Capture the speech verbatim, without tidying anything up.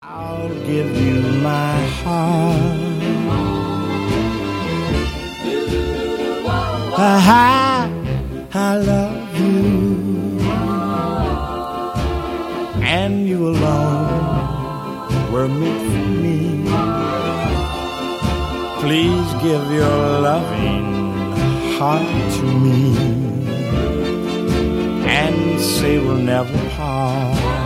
I'll give you my heart. I, I love you, and you alone were meant for me. Please give your loving heart to me, and say we'll never part.